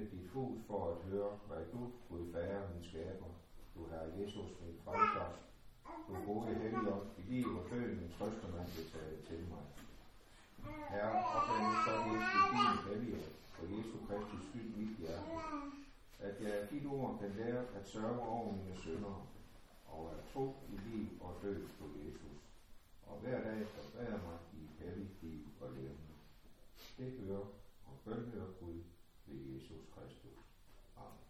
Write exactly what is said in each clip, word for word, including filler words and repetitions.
dit hus for at høre, hvad du, Gud Fader, min skaber, du har Jesus, min frelser, du gode Helligånd, i liv og død, min trøstemand vil tage til mig. Herre, opvand så helst i din helligånd, for Jesu Kristi skyld mit hjerte, at jeg af dit ord kan lære at sørge over mine synder, og at tro i liv og død på Jesus, og hver dag forbedre mig i helligt liv og levende. Det hører og bøn hører Gud ved Jesus Kristus. Amen.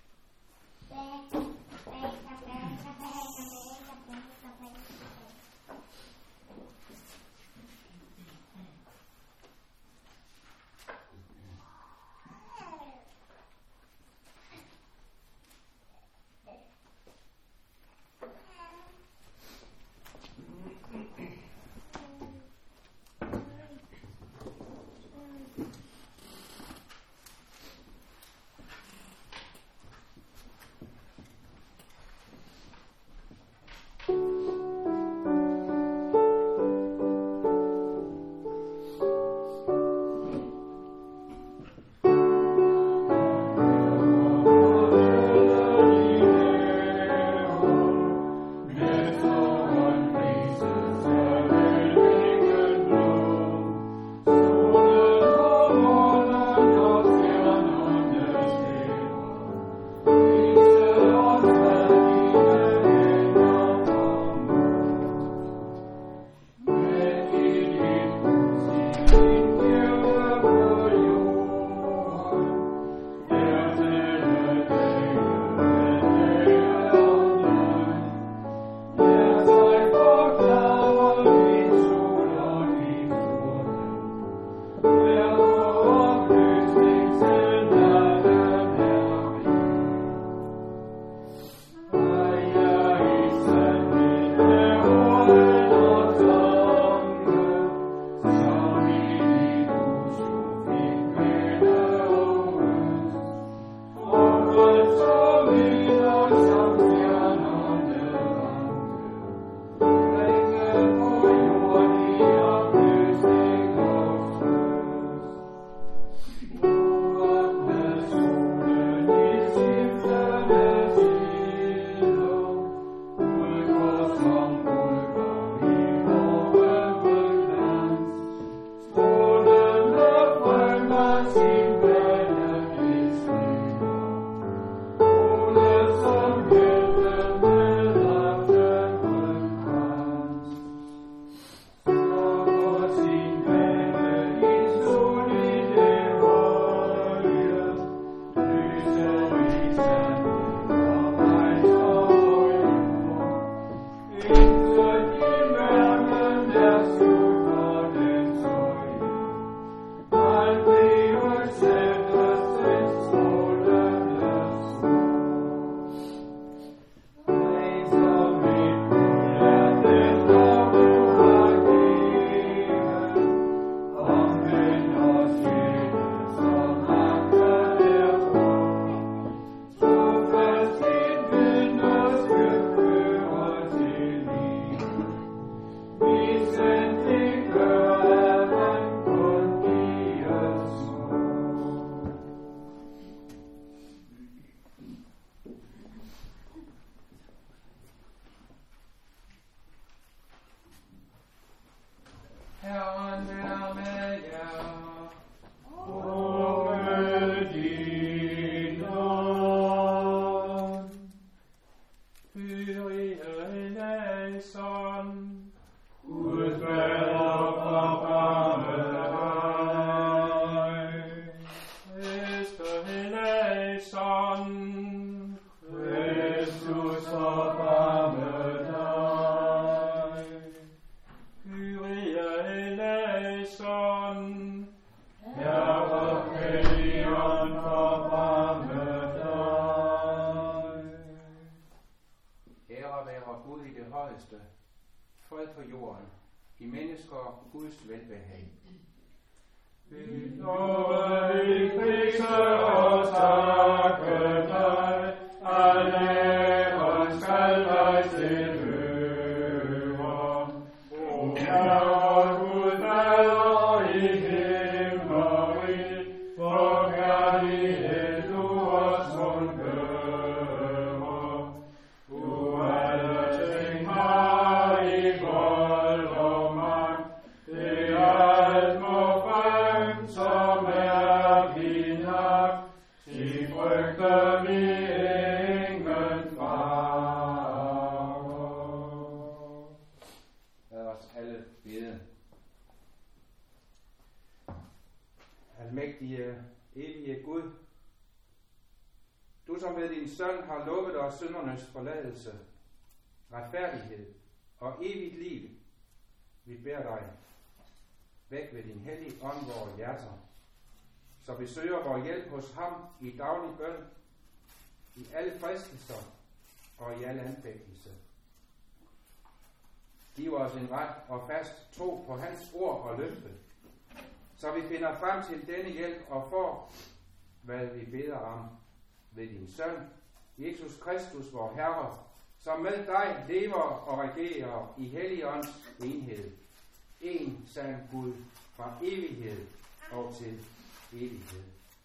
Fred på jorden, i mennesker Guds velbehag. Vi lover, vi priser og takker dig, alle og skal dig tilhøre. O Herre Gud, Fader i himleri, for kærlighed Almægtige, evige Gud, du som ved din søn har lovet os syndernes forladelse, retfærdighed og evigt liv, vi beder dig, væk ved din hellige ånd vores hjerter, så vi søger vores hjælp hos ham i daglig bøn, i alle fristelser og i alle anfægtelse. Giv os en ret og fast tro på hans ord og løfte, så vi finder frem til denne hjælp og får, hvad vi beder om ved din søn, Jesus Kristus, vor Herre, som med dig lever og regerer i Helligånds enhed. En sand Gud fra evighed og til evighed.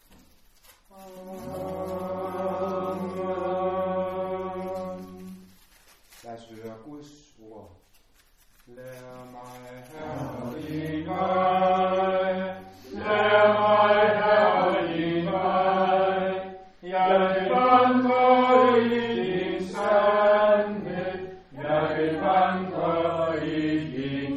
Amen. Lad os høre Guds ord. Lær mig, Herre, din vej. Lær mig, Herre, din vej. Jeg vil vandre i din sandhed. Jeg vil vandre i din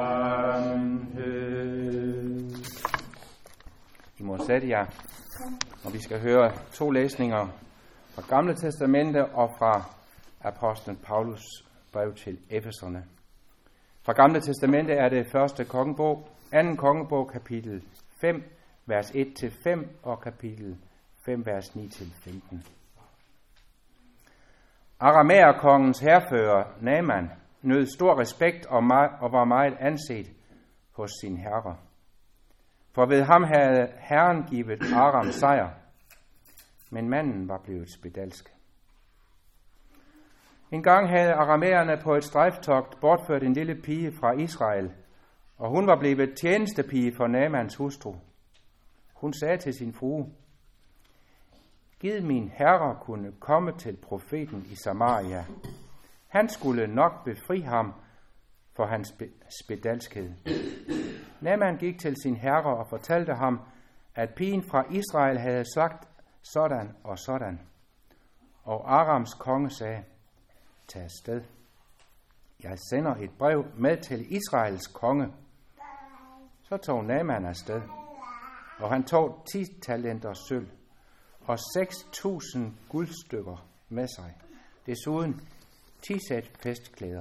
sandhed. I må sætte jer, og vi skal høre to læsninger fra Gamle Testamente og fra apostlen Paulus brev til Efeserne. Fra Gamle Testamente er det første kongebog, anden kongebog, kapitel fem, vers et til fem, og kapitel fem, vers ni til femten. Aramæerkongens hærfører Naaman nød stor respekt og, meget, og var meget anset hos sin herre. For ved ham havde Herren givet Aram sejr, men manden var blevet spedalsk. En gang havde aramæerne på et strejftogt bortført en lille pige fra Israel, og hun var blevet tjenestepige for Naamans hustru. Hun sagde til sin frue: Gid min herre kunne komme til profeten i Samaria. Han skulle nok befri ham for hans spedalskhed. Naaman gik til sin herre og fortalte ham, at pigen fra Israel havde sagt sådan og sådan. Og Arams konge sagde: Tag afsted. Jeg sender et brev med til Israels konge. Så tog Naaman afsted, og han tog ti talenter sølv og seks tusind guldstykker med sig. Desuden ti sæt festklæder.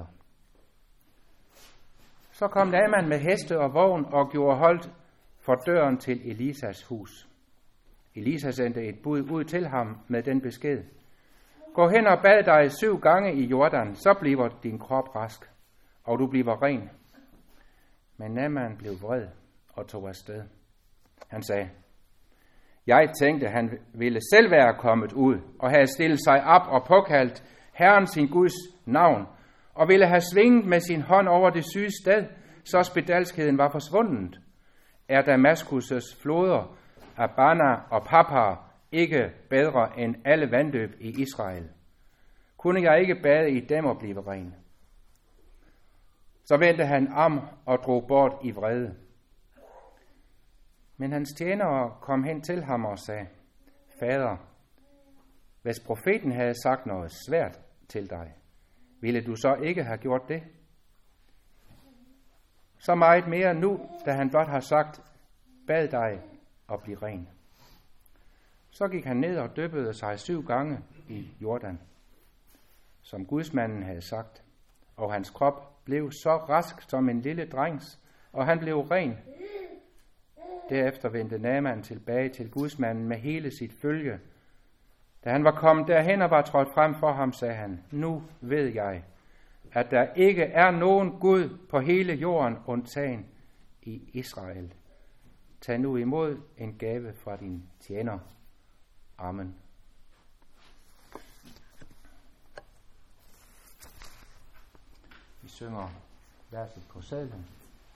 Så kom Naaman med heste og vogn og gjorde holdt for døren til Elisas hus. Elisa sendte et bud ud til ham med den besked: Gå hen og bad dig syv gange i Jordan, så bliver din krop rask, og du bliver ren. Men Naaman blev vred og tog afsted. Han sagde: Jeg tænkte, han ville selv være kommet ud og have stillet sig op og påkaldt Herren sin Guds navn, og ville have svinget med sin hånd over det syge sted, så spedalskheden var forsvundet. Er Damaskus' floder, Abana og Papar, ikke bedre end alle vandløb i Israel? Kunne jeg ikke bade i dem og blive ren? Så vendte han om og drog bort i vrede. Men hans tjenere kom hen til ham og sagde: Fader, hvis profeten havde sagt noget svært til dig, ville du så ikke have gjort det? Så meget mere nu, da han blot har sagt: Bad dig og bliv ren. Så gik han ned og dyppede sig syv gange i Jordan, som gudsmanden havde sagt, og hans krop blev så rask som en lille drengs, og han blev ren. Derefter vendte Naaman tilbage til gudsmanden med hele sit følge. Da han var kommet derhen og var trådt frem for ham, sagde han: Nu ved jeg, at der ikke er nogen Gud på hele jorden undtagen i Israel. Tag nu imod en gave fra din tjener. Amen. Vi synger verset på sadlen.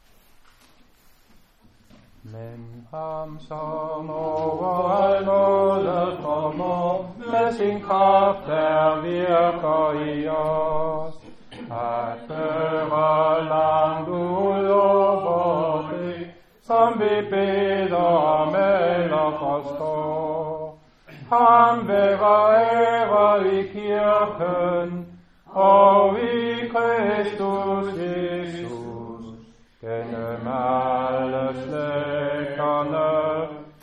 Men ham som over al nåde formår, med sin kraft der virker i os, at føre langt ud over det, som vi beder om eller forstår. Ham være ære i kirken og i Kristus Jesus, gennem alle slægterne,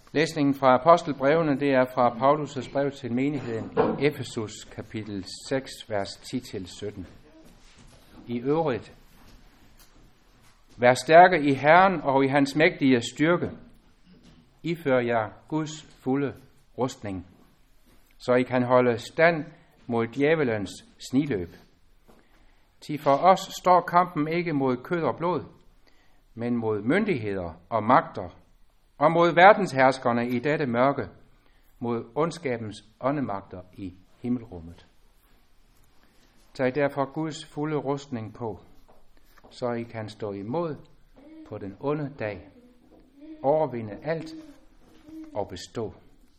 Læsningen fra apostelbrevene, det er fra Paulus' brev til menigheden i Efesus, kapitel seks, vers ti til sytten. I øvrigt, vær stærke i Herren og i hans mægtige styrke. Ifør jer Guds fulde rustning, så I kan holde stand mod djævelens sniløb. Til for os står kampen ikke mod kød og blod, men mod myndigheder og magter, og mod verdensherskerne i dette mørke, mod ondskabens åndemagter i himmelrummet. Tag derfor Guds fulde rustning på, så I kan stå imod på den onde dag, overvinde alt og bestå.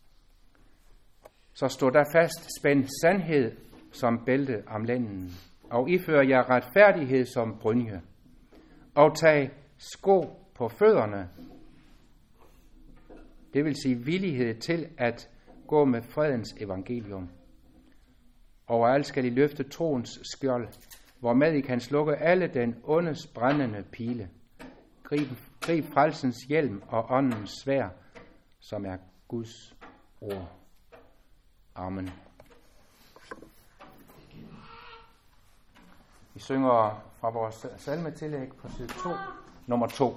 Så stå der fast, spænd sandhed som bælte om lænden, og ifør jer retfærdighed som brynje, og tag sko på fødderne, det vil sige villighed til at gå med fredens evangelium. Overalt skal I løfte troens skjold, hvormed I kan slukke alle den ondes brændende pile. Grib, grib frelsens hjelm og åndens sværd, som er Guds ord. Amen. Vi synger fra vores salmetillæg på side to, nummer to.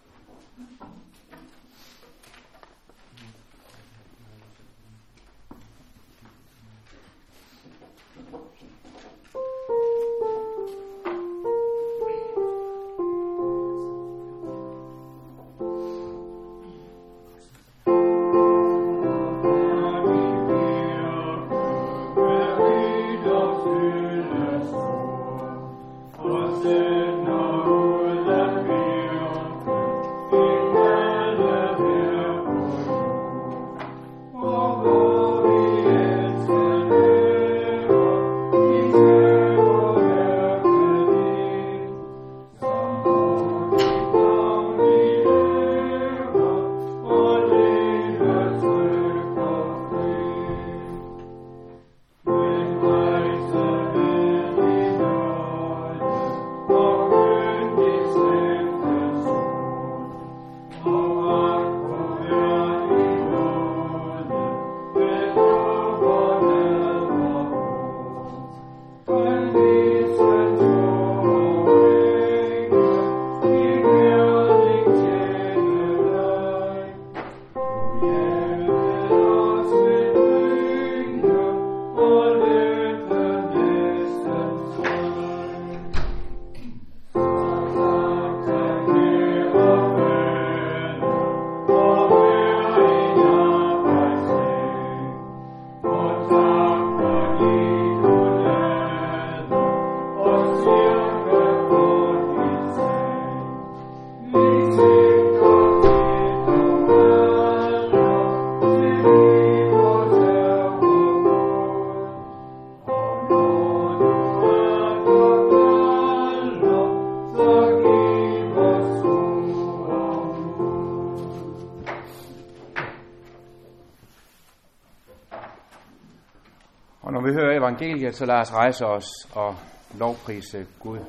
Og når vi hører evangeliet, så lad os rejse os og lovprise Gud.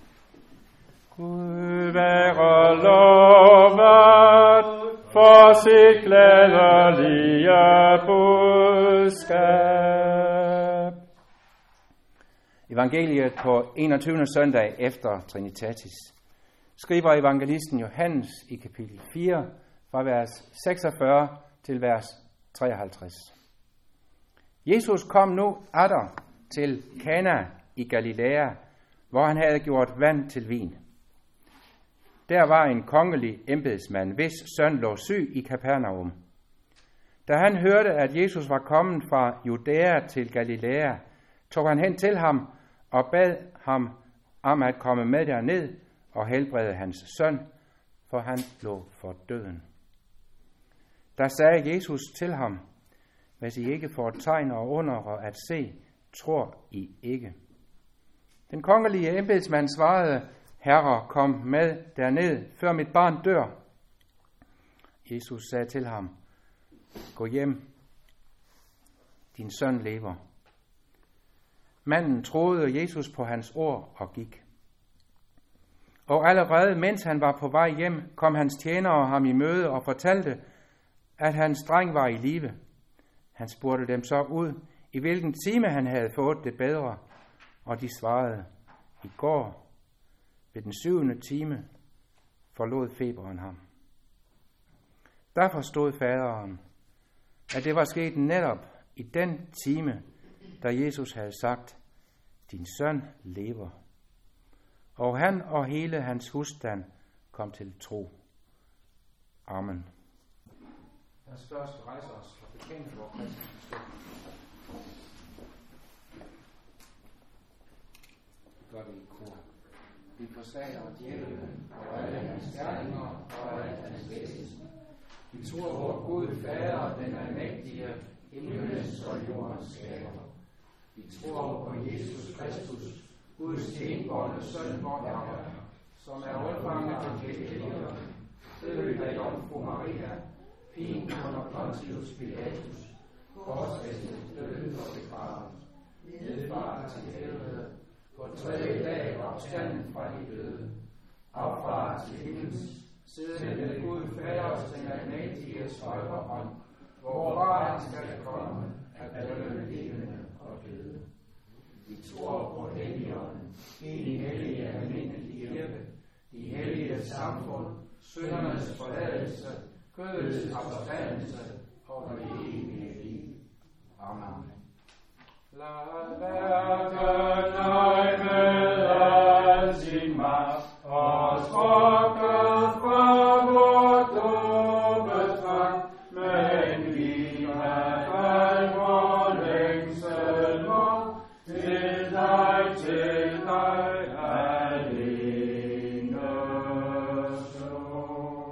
Gud være lovet for sit glædelige budskab. Evangeliet på enogtyvende søndag efter Trinitatis skriver evangelisten Johannes i kapitel fire fra vers seksogfyrre til vers treoghalvtreds. Jesus kom nu atter til Kana i Galilea, hvor han havde gjort vand til vin. Der var en kongelig embedsmand, hvis søn lå syg i Kapernaum. Da han hørte, at Jesus var kommet fra Judæa til Galilea, tog han hen til ham og bad ham om at komme med derned og helbrede hans søn, for han lå for døden. Der sagde Jesus til ham: hvis I ikke får tegn og under at se, tror I ikke. Den kongelige embedsmand svarede: Herre, kom med derned, før mit barn dør. Jesus sagde til ham: gå hjem, din søn lever. Manden troede Jesus på hans ord og gik. Og allerede mens han var på vej hjem, kom hans tjenere ham i møde og fortalte, at hans dreng var i live. Han spurgte dem så ud, i hvilken time han havde fået det bedre, og de svarede, i går ved den syvende time forlod feberen ham. Der forstod faderen, at det var sket netop i den time, da Jesus havde sagt, din søn lever. Og han og hele hans husstand kom til tro. Amen. Lad os først rejse os og bekende vor Kristus. Gør det i kor. Vi forsager djævlen og alle hans gerninger og alle hans væsen. Vi tror vor Gud Fader, den almægtige, himlens og jordens skaber. Vi tror på Jesus Kristus, Guds enbårne søn, vor Herre, som er undfanget af Helligånden, født af Jomfru Maria, pint under Pontius Pilatus, korsfæstet, død og begravet, nedfaret til helvede, på tredje dag opstanden fra de døde, opfaret til himmels, siddende ved Gud Faders den almægtiges højre hånd, hvorfra han skal komme at dømme levende og døde. Vi tror på Helligånden, en hellig almindelig kirke, de hellige samfund, syndernes forladelse, kødets opstandelse og det evige liv. Amen. Lad verden ej med al sin magt og sprokke fra vort dobetrang, men vi har al vor længsel vor til dig, til dig alene stå.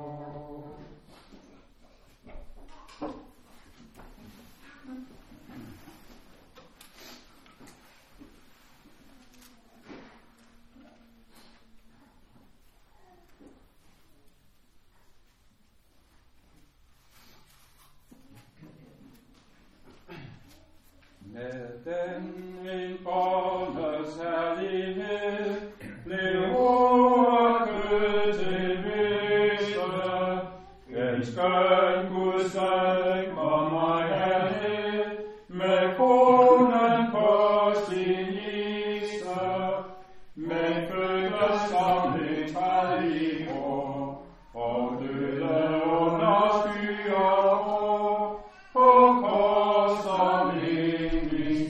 Med den indbårnes herlighed blev ord kød til væsne. En skøn Guds søn og mig herhed, med kronen på sin iste, men fødte som et trælig år, og døde under skyer år, på kors som evig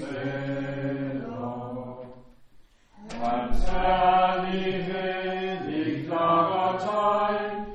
steder. Hans herlighed i klare tegn,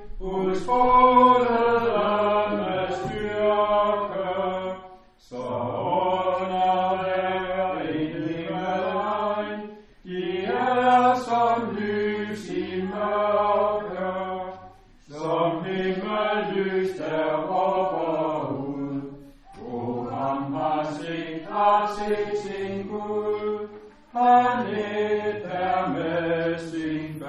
udstrålede med styrke, så under hver en himmelregn, de er som lys i mørke, som himmellys der råber ud. O ham har set, har set sin Gud, han et er med sin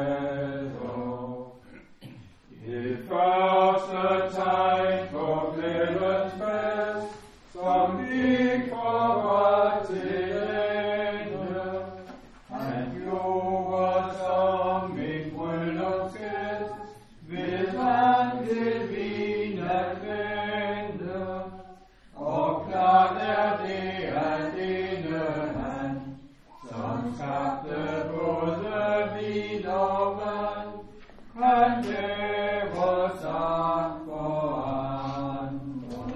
fader. Det første tegn på glædens fest, som gik fra ret til ende, han gjorde som en bryllupsgæst, hvis han til vin at vente, og klart er det alene han, som skabte både vin og vand, han lever sagt for andre.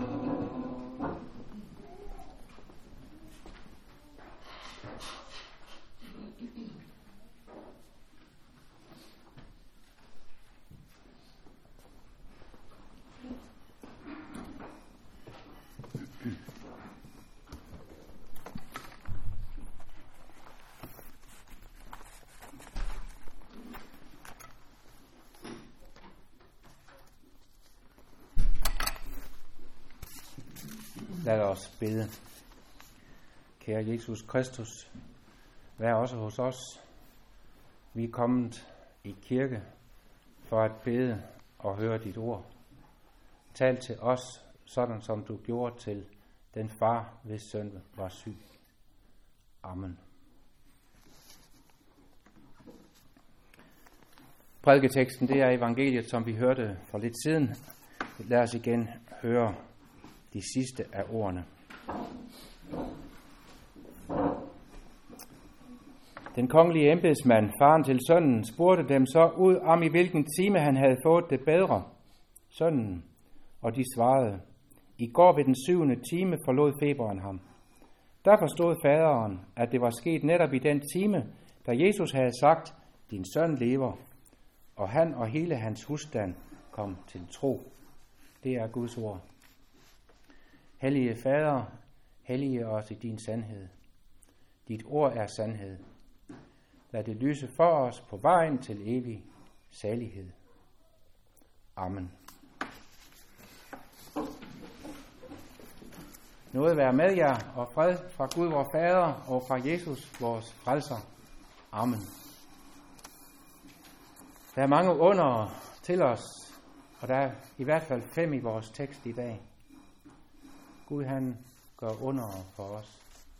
Lad os bede. Kære Jesus Kristus, vær også hos os. Vi er kommet i kirke for at bede og høre dit ord. Tal til os, sådan som du gjorde til den far, hvis søn var syg. Amen. Prædiketeksten, det er evangeliet, som vi hørte for lidt siden. Lad os igen høre de sidste af ordene. Den kongelige embedsmand, faren til sønnen, spurgte dem så ud om, i hvilken time han havde fået det bedre, sønnen, og de svarede, i går ved den syvende time forlod feberen ham. Der forstod faderen, at det var sket netop i den time, da Jesus havde sagt, din søn lever, og han og hele hans husstand kom til tro. Det er Guds ord. Hellige Fader, hellige os i din sandhed. Dit ord er sandhed. Lad det lyse for os på vejen til evig salighed. Amen. Noget være med jer, og fred fra Gud vor Fader og fra Jesus vores frelser. Amen. Der er mange under til os, og der er i hvert fald fem i vores tekst i dag. Gud han gør under for os.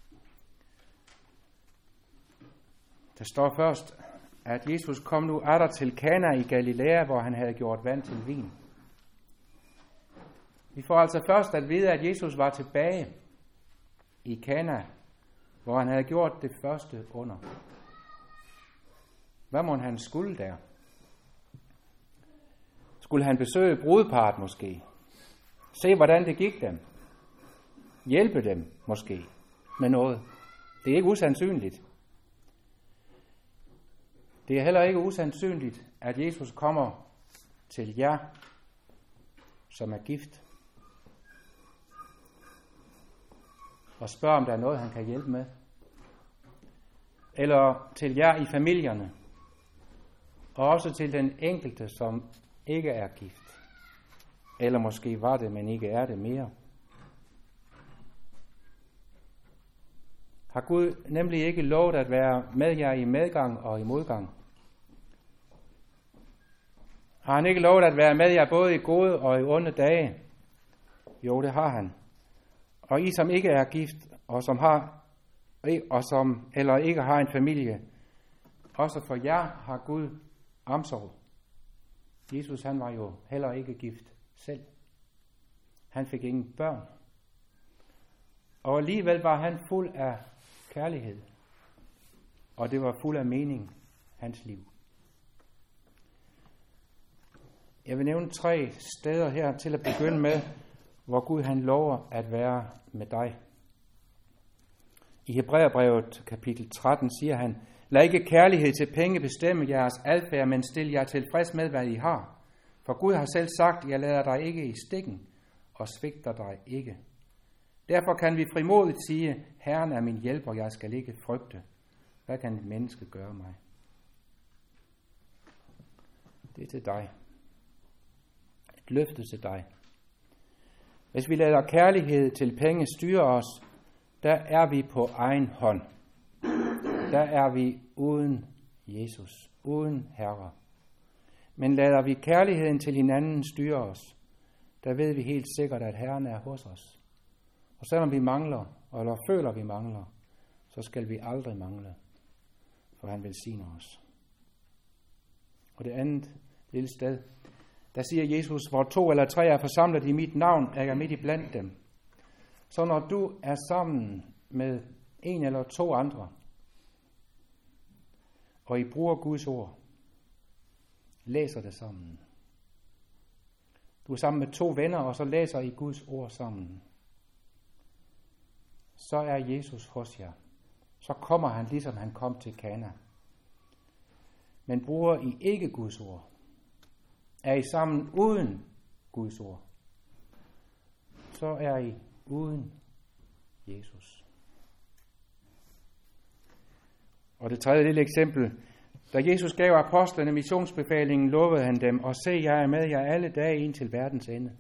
Der står først, at Jesus kom nu atter til Kana i Galilea, hvor han havde gjort vand til vin. Vi får altså først at vide, at Jesus var tilbage i Kana, hvor han havde gjort det første under. Hvad må han skulle der? Skulle han besøge brudeparret måske? Se, hvordan det gik dem? Hjælpe dem måske med noget? Det er ikke usandsynligt. Det er heller ikke usandsynligt, at Jesus kommer til jer, som er gift, og spørger, om der er noget, han kan hjælpe med. Eller til jer i familierne, og også til den enkelte, som ikke er gift. Eller måske var det, men ikke er det mere. Har Gud nemlig ikke lovet at være med jer i medgang og i modgang? Har han ikke lovet at være med jer både i gode og i onde dage? Jo, det har han. Og I, som ikke er gift, og som har, og som eller ikke har en familie, også for jer har Gud omsorg. Jesus, han var jo heller ikke gift selv. Han fik ingen børn. Og alligevel var han fuld af kærlighed. Og det var fuld af mening, hans liv. Jeg vil nævne tre steder her til at begynde med, hvor Gud han lover at være med dig. I Hebræerbrevet kapitel tretten siger han, lad ikke kærlighed til penge bestemme jeres adfærd, men stil jer tilfreds med, hvad I har. For Gud har selv sagt, jeg lader dig ikke i stikken og svigter dig ikke. Derfor kan vi frimodigt sige, Herren er min hjælper, jeg skal ikke frygte. Hvad kan et menneske gøre mig? Det er til dig. Et løfte til dig. Hvis vi lader kærlighed til penge styre os, der er vi på egen hånd. Der er vi uden Jesus, uden Herre. Men lader vi kærligheden til hinanden styre os, der ved vi helt sikkert, at Herren er hos os. Og selvom vi mangler, eller føler vi mangler, så skal vi aldrig mangle, for han velsigner os. Og det andet lille sted, der siger Jesus, hvor to eller tre er forsamlet i mit navn, er jeg midt i blandt dem. Så når du er sammen med en eller to andre, og I bruger Guds ord, læser det sammen. Du er sammen med to venner, og så læser I Guds ord sammen. Så er Jesus hos jer. Så kommer han, ligesom han kom til Kana. Men bruger I ikke Guds ord, er I sammen uden Guds ord, så er I uden Jesus. Og det tredje lille eksempel. Da Jesus gav apostlene missionsbefalingen, lovede han dem, og se, jeg er med jer alle dage ind til verdens ende.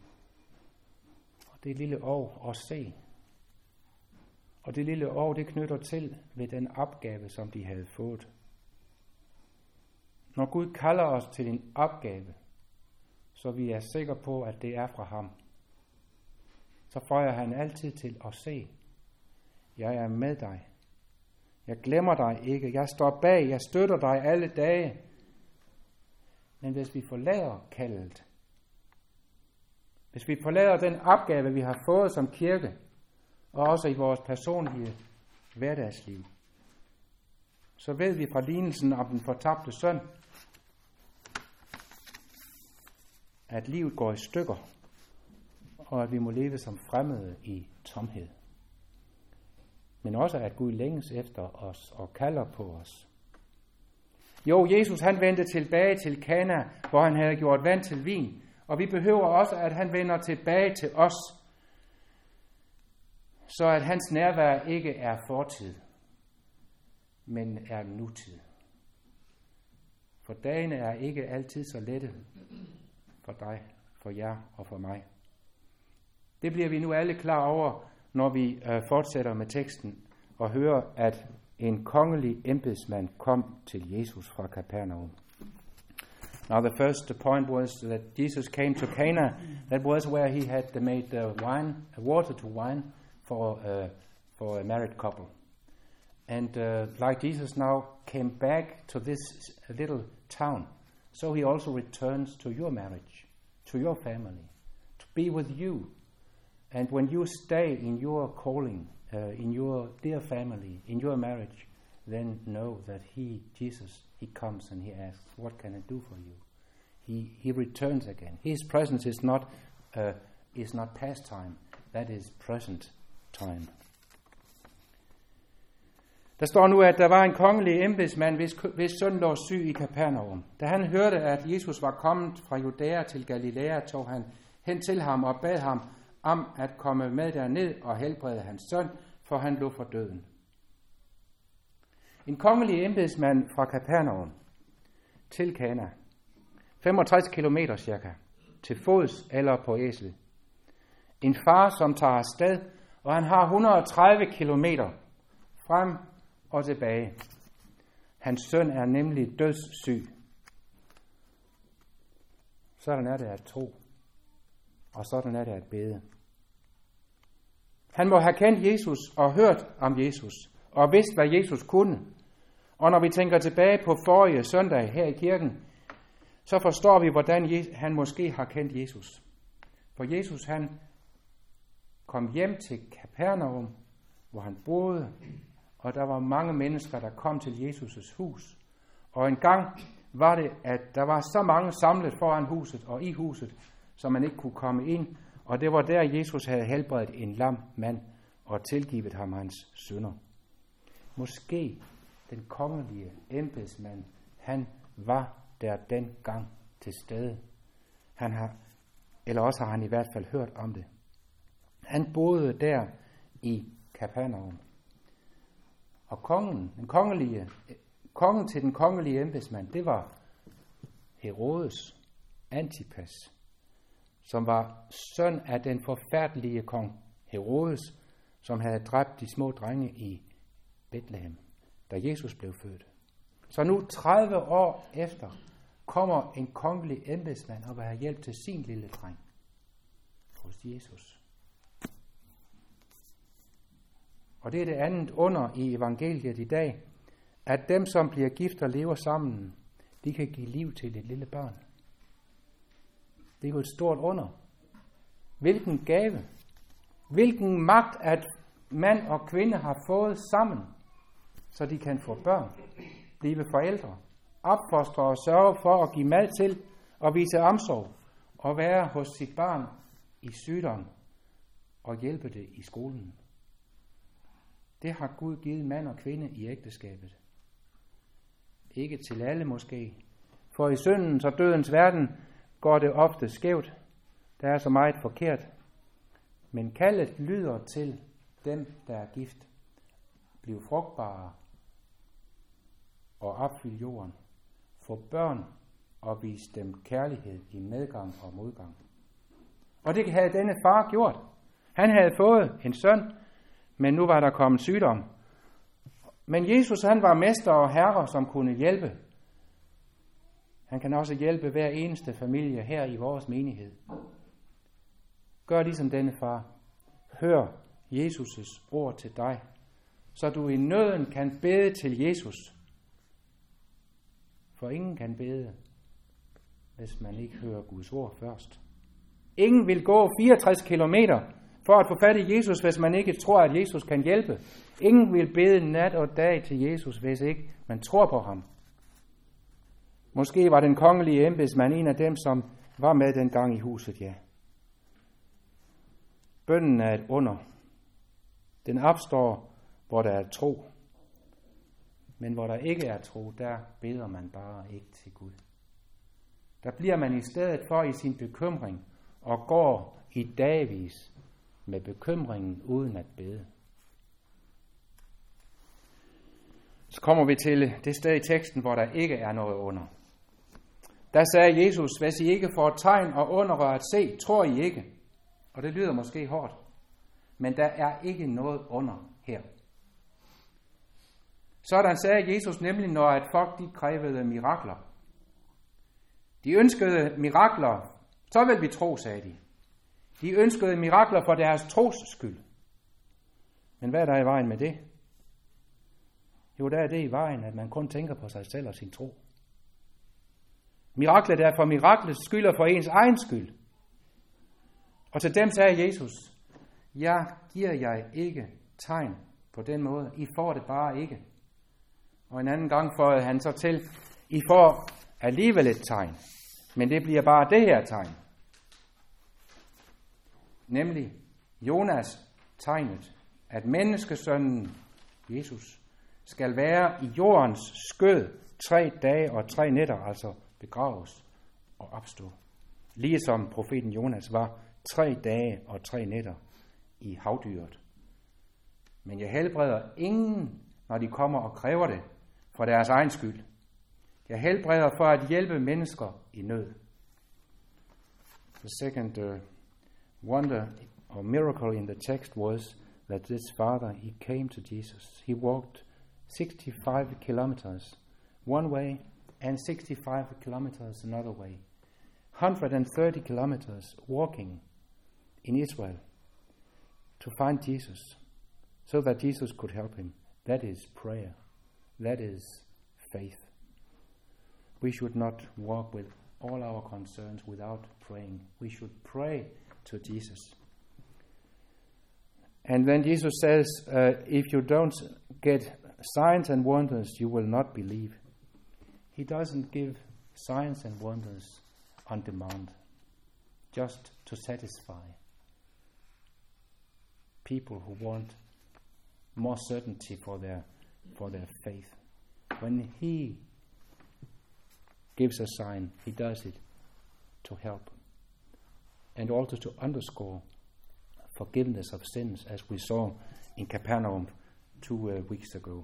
Og det lille år, og se. Og det lille år, det knytter til ved den opgave, som de havde fået. Når Gud kalder os til en opgave, så vi er sikre på, at det er fra ham, så føjer han altid til at se. Jeg er med dig. Jeg glemmer dig ikke. Jeg står bag. Jeg støtter dig alle dage. Men hvis vi forlader kaldet, hvis vi forlader den opgave, vi har fået som kirke, og også i vores personlige hverdagsliv, så ved vi fra lignelsen om den fortabte søn, at livet går i stykker, og at vi må leve som fremmede i tomhed. Men også at Gud længes efter os og kalder på os. Jo, Jesus han vendte tilbage til Kana, hvor han havde gjort vand til vin, og vi behøver også, at han vender tilbage til os, så at hans nærvær ikke er fortid, men er nutid. For dagene er ikke altid så lette for dig, for jer og for mig. Det bliver vi nu alle klar over, når vi øh, fortsætter med teksten og hører, at en kongelig embedsmand kom til Jesus fra Kapernaum. Now the first point was that Jesus came to Cana. That was where he had made the wine, water to wine for uh, for a married couple. And uh, like Jesus now came back to this little town, so he also returns to your marriage, to your family, to be with you. And when you stay in your calling, uh, in your dear family, in your marriage, then know that he, Jesus, he comes and he asks, what can I do for you? He he returns again. His presence is not uh, is not past time. That is present time. Der står nu, at der var en kongelig embedsmand, hvis, hvis søn lå syg i Kapernaum. Da han hørte, at Jesus var kommet fra Judæa til Galilea, tog han hen til ham og bad ham om at komme med derned og helbrede hans søn, for han lå for døden. En kongelig embedsmand fra Kapernaum til Kana, femogtres kilometer cirka, til fods eller på æsel. En far, som tager afsted, og han har et hundrede og tredive kilometer frem og tilbage. Hans søn er nemlig dødssyg. Sådan er det at tro, og sådan er det at bede. Han må have kendt Jesus og hørt om Jesus, og vidst, hvad Jesus kunne. Og når vi tænker tilbage på forrige søndag her i kirken, så forstår vi, hvordan han måske har kendt Jesus. For Jesus, han kom hjem til Kapernaum, hvor han boede, og der var mange mennesker, der kom til Jesus' hus. Og en gang var det, at der var så mange samlet foran huset og i huset, så man ikke kunne komme ind. Og det var der, Jesus havde helbredt en lam mand og tilgivet ham hans synder. Måske den kongelige embedsmand, han var der dengang til stede. Han har, eller også har han i hvert fald hørt om det. Han boede der i Kapernaum. Og kongen, den kongelige, kongen til den kongelige embedsmand, det var Herodes Antipas, som var søn af den forfærdelige kong Herodes, som havde dræbt de små drenge i Bethlehem, da Jesus blev født. Så nu tredive år efter kommer en kongelig embedsmand og vil have hjælp til sin lille dreng hos Jesus. Og det er det andet under i evangeliet i dag, at dem, som bliver gift og lever sammen, de kan give liv til et lille barn. Det er jo et stort under. Hvilken gave, hvilken magt, at mand og kvinde har fået sammen, så de kan få børn, blive forældre, opfostre og sørge for at give mad til og vise omsorg og være hos sit barn i sygdom og hjælpe det i skolen. Det har Gud givet mand og kvinde i ægteskabet. Ikke til alle måske, for i syndens og dødens verden går det ofte skævt. Der er så meget forkert. Men kaldet lyder til dem, der er gift. Bliv frugtbare og opfyld jorden. Få børn og vis dem kærlighed i medgang og modgang. Og det havde denne far gjort. Han havde fået en søn, men nu var der kommet sygdom. Men Jesus, han var mester og herre, som kunne hjælpe. Han kan også hjælpe hver eneste familie her i vores menighed. Gør ligesom denne far. Hør Jesus' ord til dig, så du i nøden kan bede til Jesus. For ingen kan bede, hvis man ikke hører Guds ord først. Ingen vil gå fireogtres kilometer for at få fat i Jesus, hvis man ikke tror, at Jesus kan hjælpe. Ingen vil bede nat og dag til Jesus, hvis ikke man tror på ham. Måske var den kongelige embedsmand en af dem, som var med dengang i huset, ja. Bønnen er et under. Den opstår, hvor der er tro. Men hvor der ikke er tro, der beder man bare ikke til Gud. Der bliver man i stedet for i sin bekymring og går i dagvis med bekymringen uden at bede. Så kommer vi til det sted i teksten, hvor der ikke er noget under. Der sagde Jesus, hvis I ikke får tegn og under at se, tror I ikke. Og det lyder måske hårdt, men der er ikke noget under her. Sådan sagde Jesus nemlig, når at folk de krævede mirakler. De ønskede mirakler, så vil vi tro, sagde de. De ønskede mirakler for deres tros skyld. Men hvad er der i vejen med det? Jo, der er det i vejen, at man kun tænker på sig selv og sin tro. Miraklet er for miraklets skyld og for ens egen skyld. Og til dem sagde Jesus, jeg giver jer ikke tegn på den måde. I får det bare ikke. Og en anden gang føjede han så til, I får alligevel et tegn. Men det bliver bare det her tegn. Nemlig Jonas tegnet, at menneskesønnen, Jesus, skal være i jordens skød tre dage og tre nætter, altså begraves og opstå. Ligesom profeten Jonas var tre dage og tre nætter i havdyret. Men jeg helbreder ingen, når de kommer og kræver det for deres egen skyld. Jeg helbreder for at hjælpe mennesker i nød. The second uh, wonder or miracle in the text was that this father, he came to Jesus. He walked sixty-five kilometers one way and sixty-five kilometers another way. one hundred thirty kilometers walking in Israel to find Jesus so that Jesus could help him. That is prayer. That is faith. We should not walk with all our concerns without praying. We should pray to Jesus. And then Jesus says, uh, if you don't get signs and wonders, you will not believe. He doesn't give signs and wonders on demand, just to satisfy people who want more certainty for their for their faith. When he gives a sign, he does it to help and also to underscore forgiveness of sins, as we saw in Capernaum two uh, weeks ago.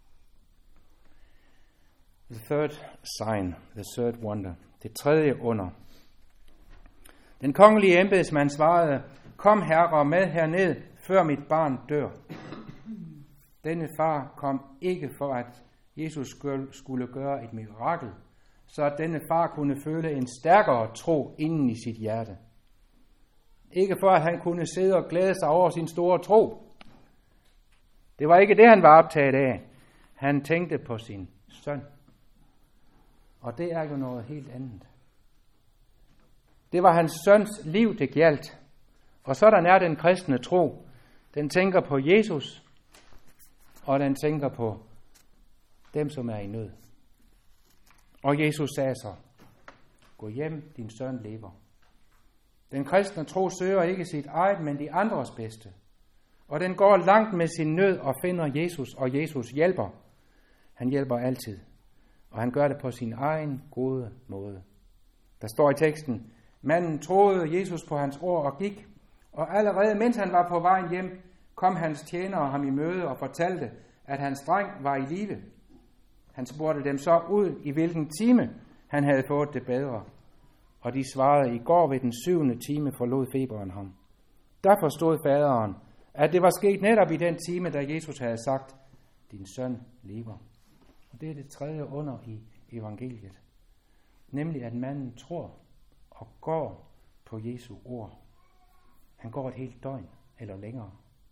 The third sign, the third wonder, det tredje under. Den kongelige embedsmand svarede, kom herre med herned, før mit barn dør. Denne far kom ikke for, at Jesus skulle gøre et mirakel, så at denne far kunne føle en stærkere tro inden i sit hjerte. Ikke for, at han kunne sidde og glæde sig over sin store tro. Det var ikke det, han var optaget af. Han tænkte på sin søn. Og det er jo noget helt andet. Det var hans søns liv, det gjaldt. Og sådan er den kristne tro. Den tænker på Jesus, og den tænker på dem, som er i nød. Og Jesus sagde så, gå hjem, din søn lever. Den kristne tro søger ikke sit eget, men de andres bedste. Og den går langt med sin nød og finder Jesus, og Jesus hjælper. Han hjælper altid. Og han gør det på sin egen gode måde. Der står i teksten, manden troede Jesus på hans ord og gik, og allerede mens han var på vejen hjem, kom hans tjenere ham i møde og fortalte, at hans dreng var i live. Han spurgte dem så ud, i hvilken time han havde fået det bedre. Og de svarede, i går ved den syvende time forlod feberen ham. Der forstod faderen, at det var sket netop i den time, da Jesus havde sagt, din søn lever. Og det er det tredje under i evangeliet. Nemlig at manden tror og går på Jesu ord. Han går et helt døgn eller længere.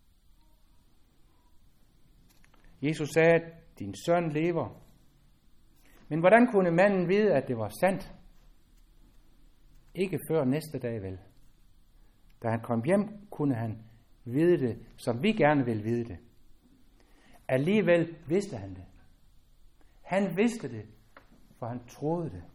Jesus sagde, at din søn lever. Men hvordan kunne manden vide, at det var sandt? Ikke før næste dag vel. Da han kom hjem, kunne han vide det, som vi gerne vil vide det. Alligevel vidste han det. Han vidste det, for han troede det.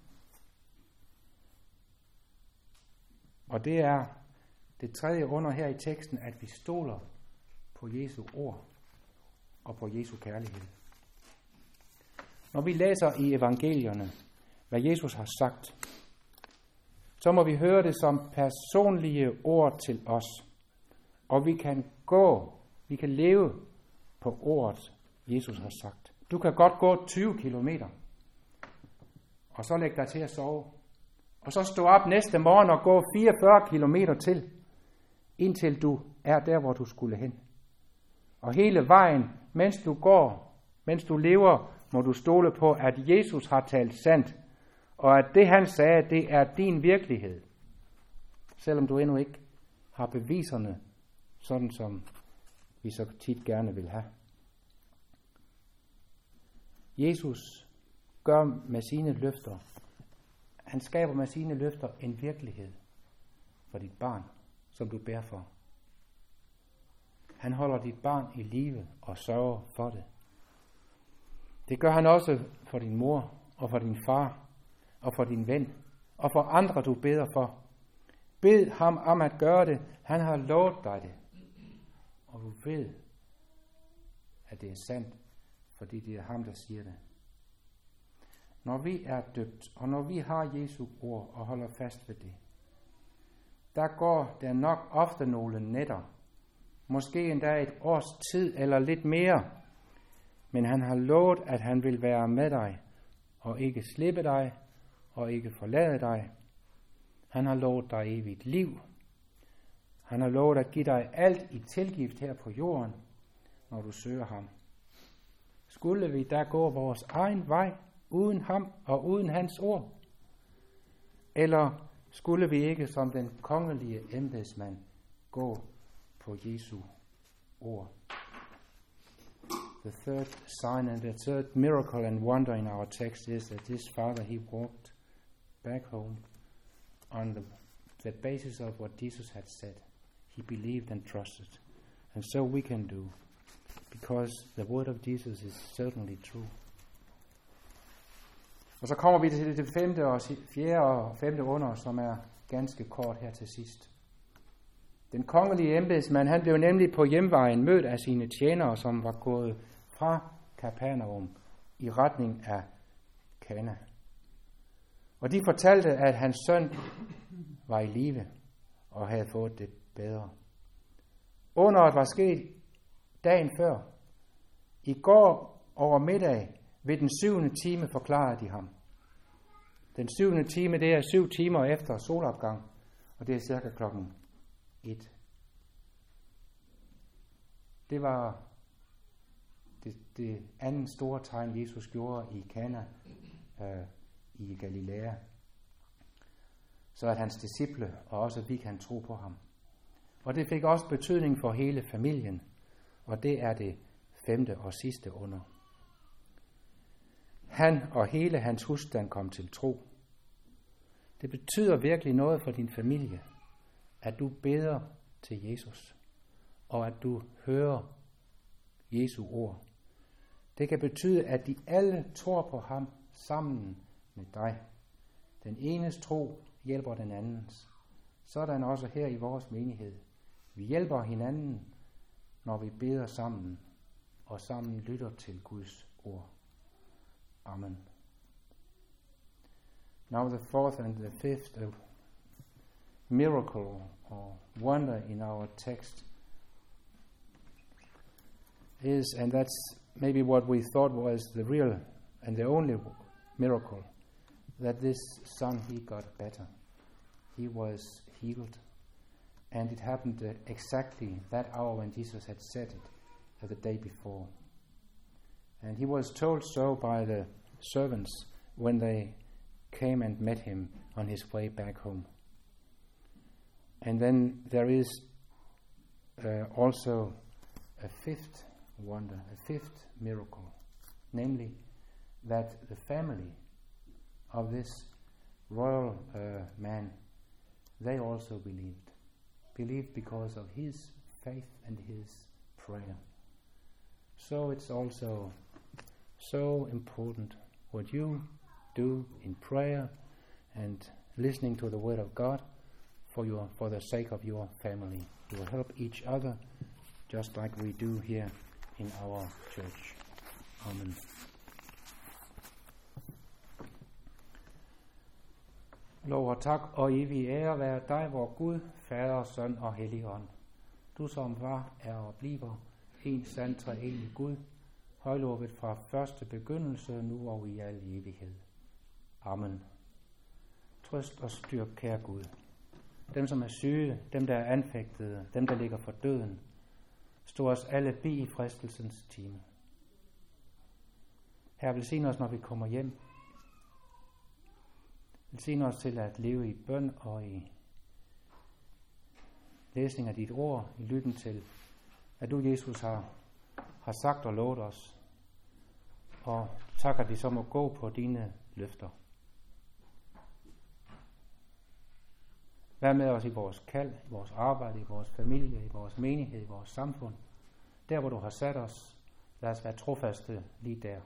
Og det er det tredje under her i teksten, at vi stoler på Jesu ord og på Jesu kærlighed. Når vi læser i evangelierne, hvad Jesus har sagt, så må vi høre det som personlige ord til os. Og vi kan gå, vi kan leve på ordet, Jesus har sagt. Du kan godt gå tyve kilometer, og så lægge dig til at sove. Og så stå op næste morgen og gå fireogfyrre kilometer til, indtil du er der, hvor du skulle hen. Og hele vejen, mens du går, mens du lever, må du stole på, at Jesus har talt sandt, og at det han sagde, det er din virkelighed. Selvom du endnu ikke har beviserne, sådan som vi så tit gerne vil have. Jesus gør med sine løfter, han skaber med sine løfter en virkelighed for dit barn, som du bærer for. Han holder dit barn i live og sørger for det. Det gør han også for din mor og for din far og for din ven og for andre, du beder for. Bed ham om at gøre det. Han har lovet dig det. Og du ved, at det er sandt, fordi det er ham, der siger det. Når vi er døbt, og når vi har Jesu ord og holder fast ved det, der går der nok ofte nogle nætter, måske endda et års tid eller lidt mere, men han har lovet, at han vil være med dig, og ikke slippe dig, og ikke forlade dig. Han har lovet dig evigt liv. Han har lovet at give dig alt i tilgift her på jorden, når du søger ham. Skulle vi da gå vores egen vej, uden ham og uden hans ord? Eller skulle vi ikke som den kongelige embedsmand gå på Jesu ord? The third sign and the third miracle and wonder in our text is that this father, he walked back home on the, the basis of what Jesus had said. He believed and trusted. And so we can do, because the word of Jesus is certainly true. Og så kommer vi til det femte og fjerde og femte under, som er ganske kort her til sidst. Den kongelige embedsmand, han blev nemlig på hjemvejen mødt af sine tjenere, som var gået fra Kapernaum i retning af Kana. Og de fortalte, at hans søn var i live og havde fået det bedre. Underet var sket dagen før. I går over middag ved den syvende time forklarede de ham. Den syvende time, det er syv timer efter solopgang, og det er cirka klokken et. Det var det, det andet store tegn, Jesus gjorde i Kana øh, i Galilea, så at hans disciple og også vi kan tro på ham. Og det fik også betydning for hele familien, og det er det femte og sidste under. Han og hele hans husstand kom til tro. Det betyder virkelig noget for din familie, at du beder til Jesus, og at du hører Jesu ord. Det kan betyde, at de alle tror på ham sammen med dig. Den enes tro hjælper den andens. Sådan også her i vores menighed. Vi hjælper hinanden, når vi beder sammen, og sammen lytter til Guds ord. Amen. Now the fourth and the fifth uh, miracle or wonder in our text is, and that's maybe what we thought was the real and the only miracle, that this son, he got better. He was healed, and it happened uh, exactly that hour when Jesus had said it, uh, the day before. And he was told so by the servants when they came and met him on his way back home. And then there is uh, also a fifth wonder, a fifth miracle, namely that the family of this royal uh, man, they also believed, believed because of his faith and his prayer. So it's also so important what you do in prayer and listening to the word of God for your for the sake of your family. You will help each other just like we do here in our church. Amen. Lov og tak og evig ære være dig, vor Gud, Fader, Søn og Helligånd. Du som var, er og bliver en sand treenig Gud, højlovet fra første begyndelse, nu og i al evighed. Amen. Trøst og styrk, kære Gud. Dem, som er syge, dem, der er anfægtede, dem, der ligger for døden, stå os alle bi i fristelsens time. Herre, velsign os, når vi kommer hjem. Velsign os til at leve i bøn og i læsning af dit ord, i lytten til, at du, Jesus, har, har sagt og lovet os. Og tak, at vi så må gå på dine løfter. Vær med os i vores kald, i vores arbejde, i vores familie, i vores menighed, i vores samfund. Der, hvor du har sat os, lad os være trofaste lige der.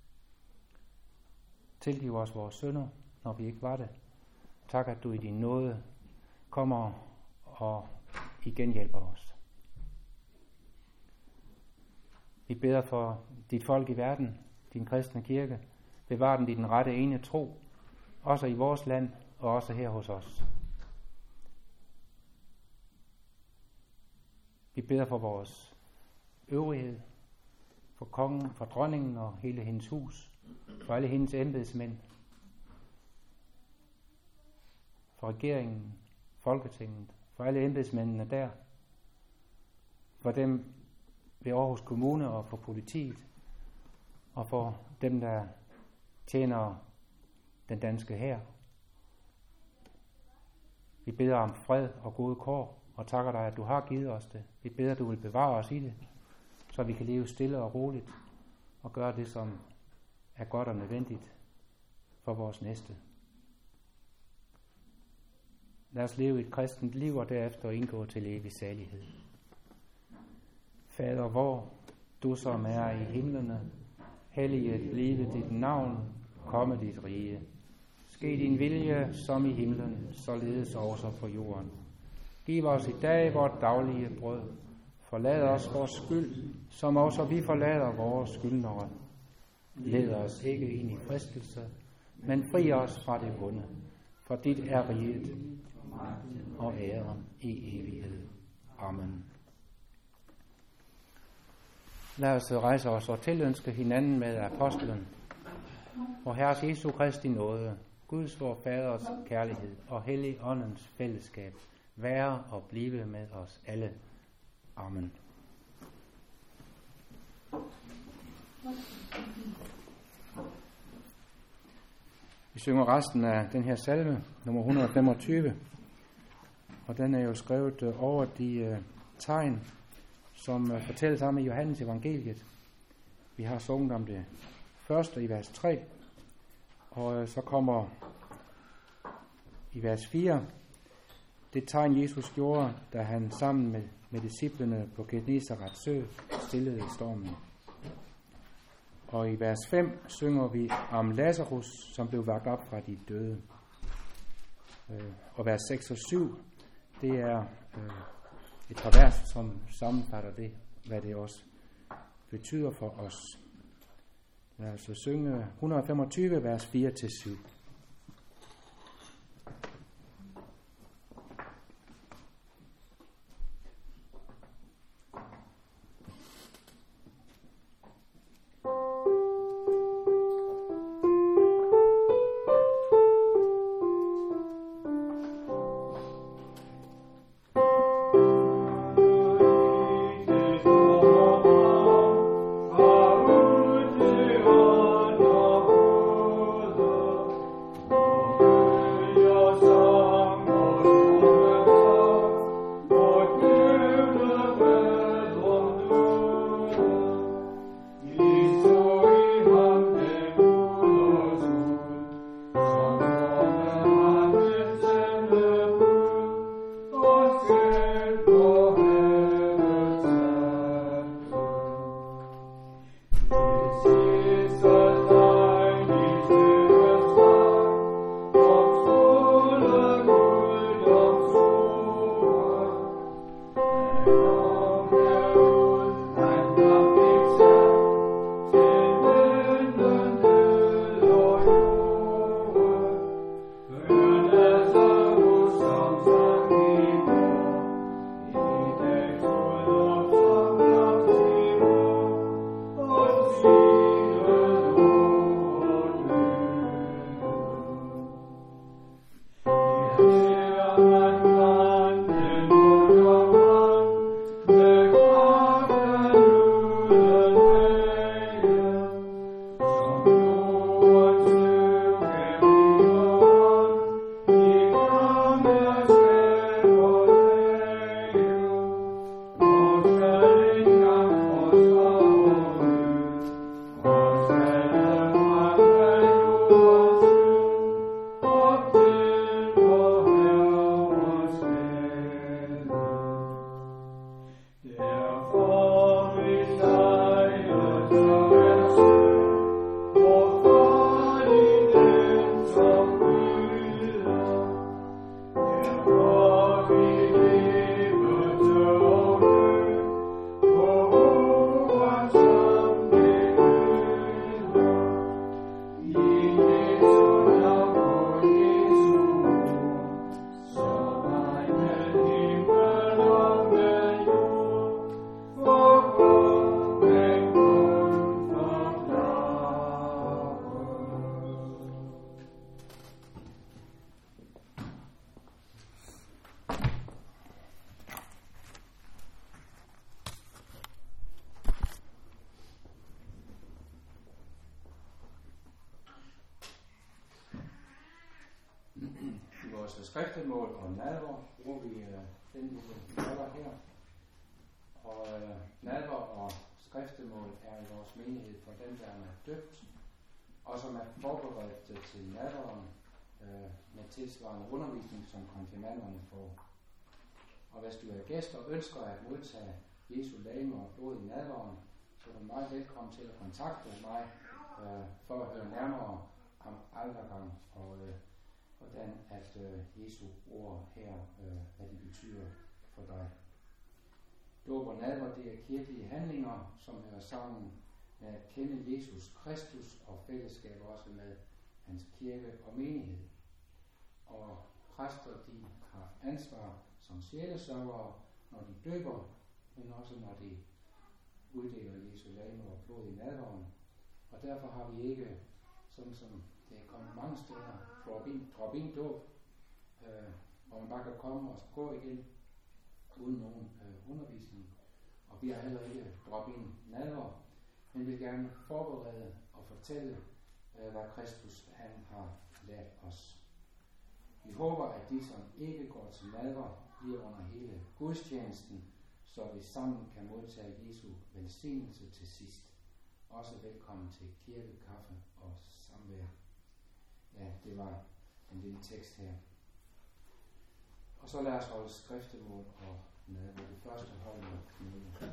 Tilgiv os vores synder, når vi ikke var det. Tak, at du i din nåde kommer og igen hjælper os. Vi beder for dit folk i verden, din kristne kirke. Bevar den i den rette ene tro, også i vores land og også her hos os. Vi beder for vores øvrighed, for kongen, for dronningen og hele hendes hus, for alle hendes embedsmænd, for regeringen, Folketinget, for alle embedsmændene der, for dem ved Aarhus Kommune og for politiet, og for dem, der tjener den danske hær. Vi beder om fred og gode kår, og takker dig, at du har givet os det. Vi beder, at du vil bevare os i det, så vi kan leve stille og roligt, og gøre det, som er godt og nødvendigt for vores næste. Lad os leve et kristent liv, og derefter indgå til evig salighed. Fader vor, du som er i himlene, helliget blive dit navn, komme dit rige. Ske din vilje, som i himlen, således også på jorden. Giv os i dag vort daglige brød. Forlad os vores skyld, som også vi forlader vores skyldnere. Led os ikke ind i fristelse, men fri os fra det onde. For dit er riget og æren i evighed. Amen. Lad os rejse os og tilønske hinanden med apostlen. Og Herres Jesu Kristi nåde, Guds vor Faders kærlighed og Hellig Åndens fællesskab, være og blive med os alle. Amen. Vi synger resten af den her salme, nummer et hundrede og femogtyve, og den er jo skrevet uh, over de uh, tegn, som uh, fortælles om i Johannes evangeliet. Vi har sunget om det første i vers tre, og uh, så kommer i vers fire det tegn, Jesus gjorde, da han sammen med, med disciplene på Genesarets sø stillede stormen. Og i vers fem synger vi om Lazarus, som blev vakt op fra de døde. Øh, og vers seks og syv, det er øh, et par vers, som sammenfatter det, hvad det også betyder for os. Lad os synge et hundrede og femogtyve, vers fire til syv. vores skriftemål og nadver bruger vi øh, den lille kolder her. Og øh, nadver og skriftemål er i vores menighed for dem, der er døbt, og som er forberedt til nadveren øh, med tilsvarende undervisning, som konfirmanderne får. Og hvis du er gæst og ønsker at modtage Jesu legeme og blod i nadveren, så er du meget velkommen til at kontakte mig øh, for at høre nærmere om aldergang og øh, hvordan at øh, Jesu ord her, øh, hvad de betyder for dig. Dåb og nadver, det er kirkelige handlinger, som hører sammen med at kende Jesus Kristus og fællesskab også med hans kirke og menighed. Og præster, de har ansvar som sjælesørgere, når de døber, men også når de uddeler Jesu legeme og blod i nadveren. Og derfor har vi ikke, sådan som det er kommet mange steder, drop-in dåb, øh, hvor man bare kan komme og gå igen uden nogen øh, undervisning. Og vi har heller ikke drop-in nadver, men vil gerne forberede og fortælle, øh, hvad Kristus han har lært os. Vi håber, at de, som ikke går til nadver, bliver under hele gudstjenesten, så vi sammen kan modtage Jesu velsignelse til sidst. Også velkommen til kirke, kaffe og samvær. Ja, det var en lille tekst her. Og så lad os holde skriftemål og nadver. Det første hold med knyde.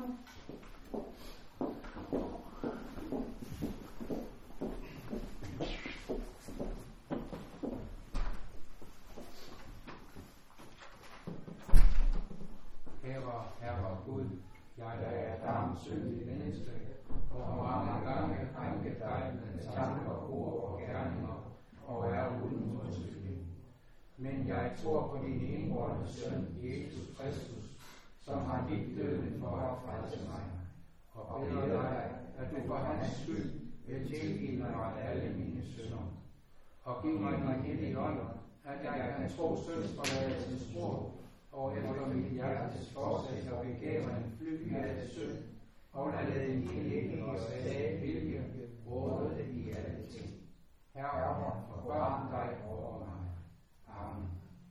Herre, Herre Gud, jeg der er dam syndig menneske, og mange gange krænket dig med tanker, ord og gerninger, og er uden undskyldning. Men jeg tror på din enbårne søn, Jesus Kristus, som har givet døden for at frelse mig, og beder dig, at du for hans skyld vil tilgive mig alle mine synder, og giv mig din hellige ånd, at jeg kan tro syndsforladelsens ord, og efter mit hjertes forsæt og begæring fly af det synd, og lad din hellige og svage vilje råde i alle ting. Herre, forbarm dig over mig. Amen.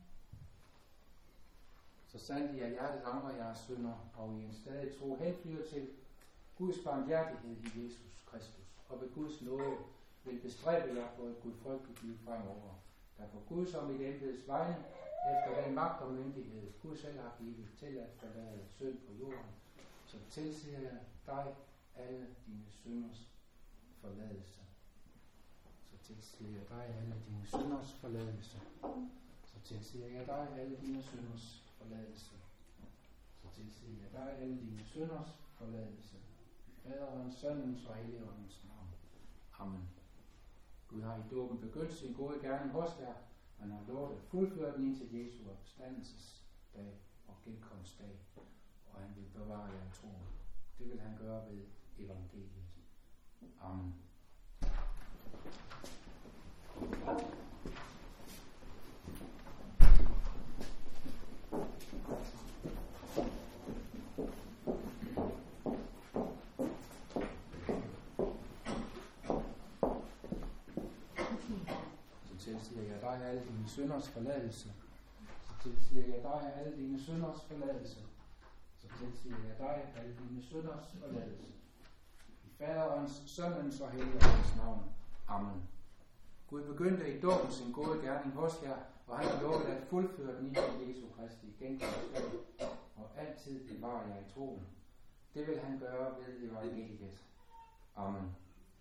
Så sandt i af hjertet angrer jeg synder, og i en stadig tro henflyder til Guds barmhjertighed i Jesus Kristus, og ved Guds nåde vil bestræbe jer på et gudfrygtigt liv fremover, der på Guds og mit embedes vegne, efter den magt og myndighed, Gud selv har givet til at forlade synd på jorden, så tilsiger jeg dig alle dine synders forladelse. Så tilsiger jeg dig alle dine synders forladelse. Så tilsiger jeg dig alle dine synders forladelse. Så tilsiger jeg dig alle dine synders forladelse. I Faderens, Søndens og Helligåndens navn. Amen. Gud har i dåben begyndt sin gode gerning hos jer. Han har lovet at fuldføre den indtil Jesu opstandelsesdag og genkomstdag, og han vil bevare jer i troen. Det vil han gøre ved evangeliet. Amen. Tilsiger jeg dig alle dine synders forladelse. Så tilsiger jeg dig alle dine synders forladelse. Så tilsiger jeg dig alle dine synders forladelse. I Faderens, Søndens og Helligåndens navn. Amen. Gud begyndte i dåben sin gode gerning hos jer, og han har lovet at fuldføre den i Jesu Kristi genkomst, og altid bevarer jer i troen. Det vil han gøre ved evangeliet. Amen.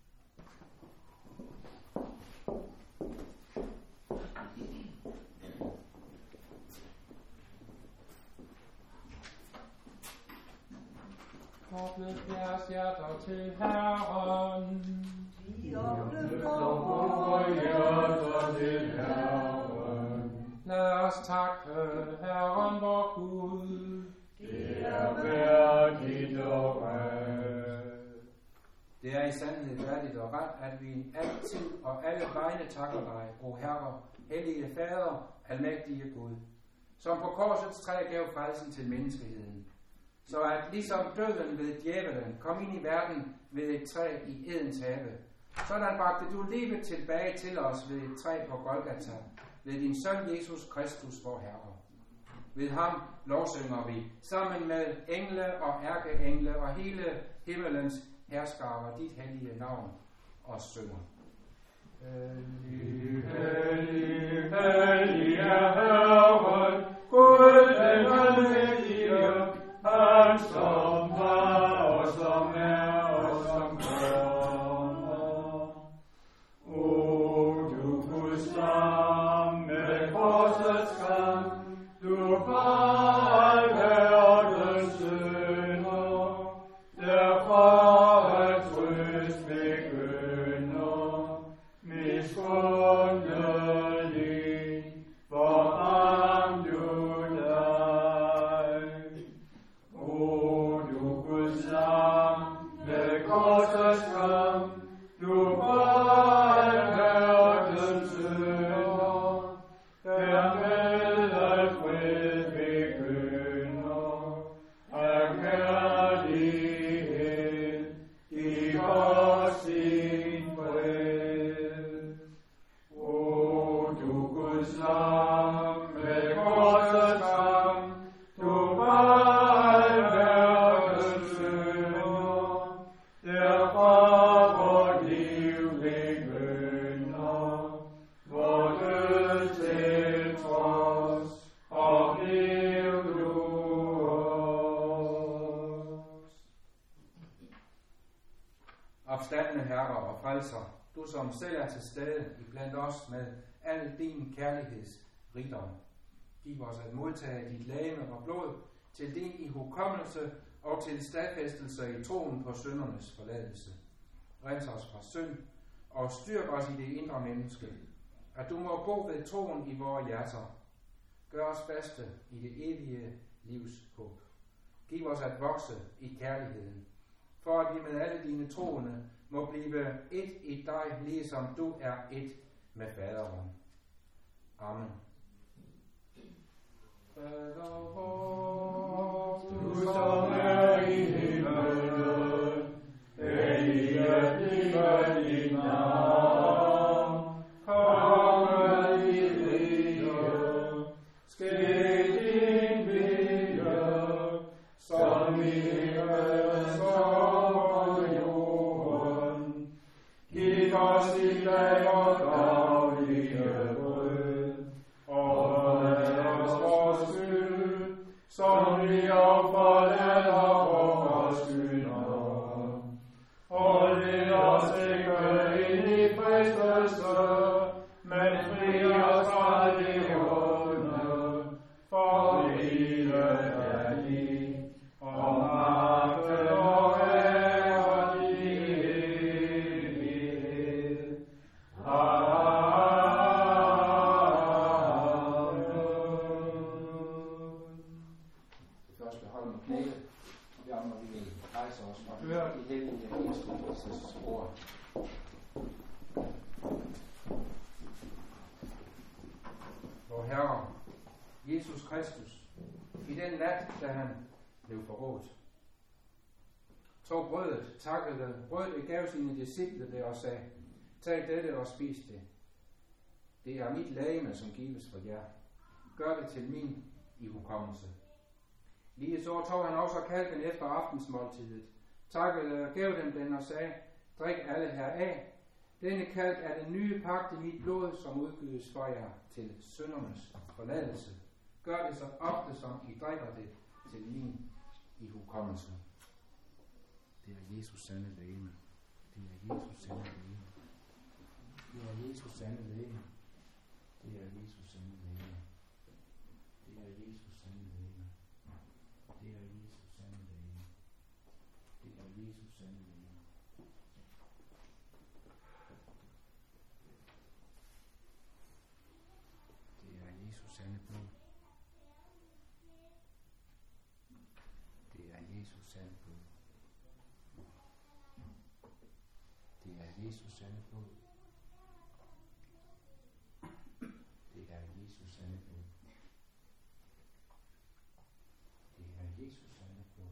Åbne jeres hjerter til Herren. Vi åbner Vore hjerter til Herren. Lad os takke Herren vor Gud. Det er værdigt og ret. Det er i sandhed værdigt og ret, at vi altid og alle vegne takker dig, o Herre, hellige Fader, almægtige Gud, som på korsets træ gav frelsen til menneskeheden. Så at ligesom døden ved djævelen kom ind i verden ved et træ i Edens have, sådan bragte du livet tilbage til os ved et træ på Golgata, ved din søn Jesus Kristus, vor Herre. Ved ham lovsynger vi sammen med engle og ærkeengle og hele himmelens herskare dit hellige navn og synger. Hellig, hellig, hellig er Herren, Gud den almægtige, han som var og som er og som kommer. O du Guds lam med korsets kamp, du bar al verdens synder, derfra at trøst begynder, misundelig forbarm du dig. O du Guds lam med korsets kamp, du bar al verdens synder, dermed at fred begynder, af kærlighed giv os sin fred. O du Guds lam med korsets kamp, du bar al verdens synder, derfra vort liv begynder, vor død til trods, oplev du os. Opstandne Herre og Frelser, du som selv er til stede iblandt os med al din kærligheds rigdom. Giv os at modtage dit legeme og blod til din ihukommelse og til stadfæstelse i troen på syndernes forladelse. Rens os fra synd og styrk os i det indre menneske, at du må bo ved troen i vores hjerter. Gør os faste i det evige livs håb. Giv os at vokse i kærligheden, for at vi med alle dine troende må blive et i dig, ligesom du er et med faderen. Amen. Fader vor, Du som er i himmelen, helliget blive dit navn. Komme dit rige, ske din vilje, som i himmelen så på jorden. Giv os i dag vort daglige brød, og lad os vores skyld, som vi også forlader vores skyldnere. Og led os ikke ind i fristelse, men fri os fra det onde, for riget er dit, og magten og æren i evighed. først beholde med knæet, og vi andre vi rejser os og hører de hellige indskrivelses ord. Vor Herre, Jesus Kristus, i den nat, da han blev forrådt, tog brødet, takkede, brød det, gav sine disciple det og sagde, tag dette og spis det. Det er mit legeme, som gives for jer. Gør det til min ihukommelse. Lige så tog han også kalken efter aftensmåltidet, takkede og gav dem den og sagde, drik alle heraf. Denne kalk er den nye pagt i mit blod, som udgydes for jer til syndernes forladelse. Gør det så ofte, som I drikker det til min ihukommelse. Det er Jesus sande legeme. Det er Jesus sande legeme. Det er Jesus sande legeme. Det er Jesus sande legeme. Det er Jesus sande legeme. Det er Jesus sande legeme. Det er Jesus sande legeme. Det er Jesus sande blod. Det er Jesus sande blod. Det er Jesus sande blod. Det er Jesus sande blod. Det er Jesus sande blod.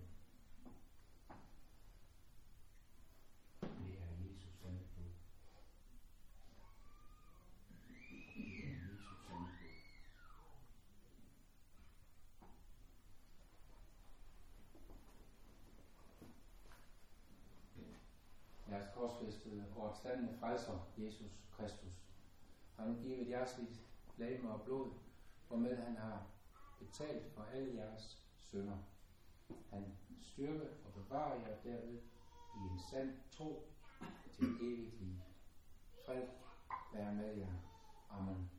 Det er Jesus sande blod. Det er Jesus sande blod. korsfæstede og opstandne frelser, Jesus Kristus, har nu givet jeres sit legeme og blod, hvormed han har betalt for alle jeres synder. Han styrker og bevarer jer derved i en sand tro til evigt liv. Fred være med jer. Amen.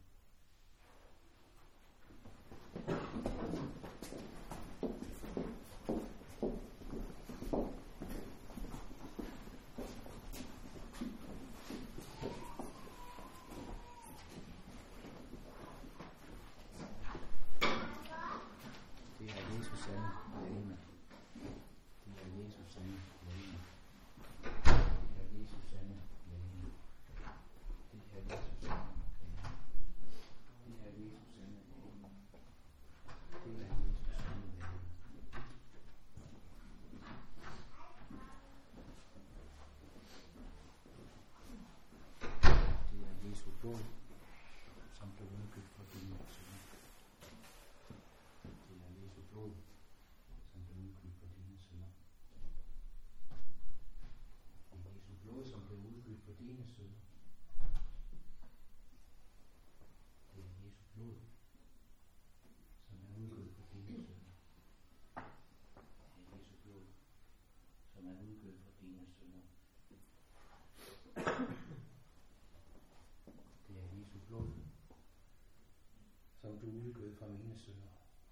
Som blev udgivet for dine synder. Det er Jesu blod, som blev udgivet for dine synder. Det er Jesu blod, som blev udgivet for dine synder. Det er Jesu blod, som er udgivet for dine synder. Det er Jesu blod, som er udgivet for dine synder. Blod, som du udgød fra mine synder.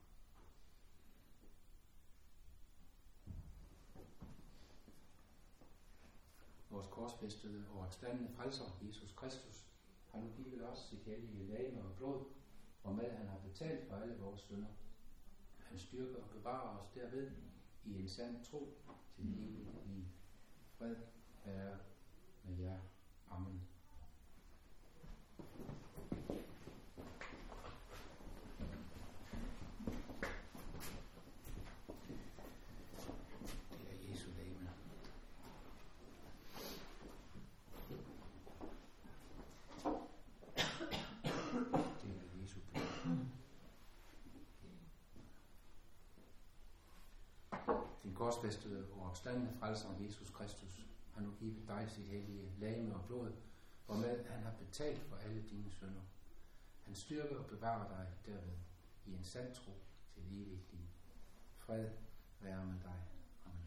Vores korsfæstede og opstandne frelser, Jesus Kristus, har nu givet os sit hellige legeme og blod, hvormed han har betalt for alle vores synder. Han styrker og bevarer os derved i en sand tro til evigt liv. Fred være med jer. Amen. Korsfæstede og opstandne frelser Jesus Kristus har nu givet dig sit hellige legeme og blod, hvormed han har betalt for alle dine synder. Han styrker og bevarer dig derved i en sand tro til evigt liv. Fred være med dig. Amen.